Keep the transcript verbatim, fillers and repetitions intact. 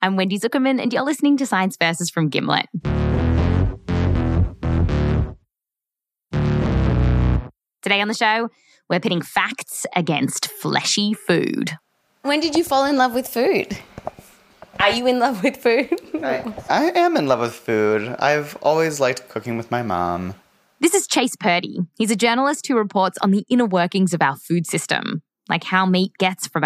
I'm Wendy Zuckerman, and you're listening to Science Versus from Gimlet. Today on the show, we're pitting facts against fleshy food. When did you fall in love with food? Are you in love with food? I, I am in love with food. I've always liked cooking with my mom. This is Chase Purdy. He's a journalist who reports on the inner workings of our food system, like how meat gets from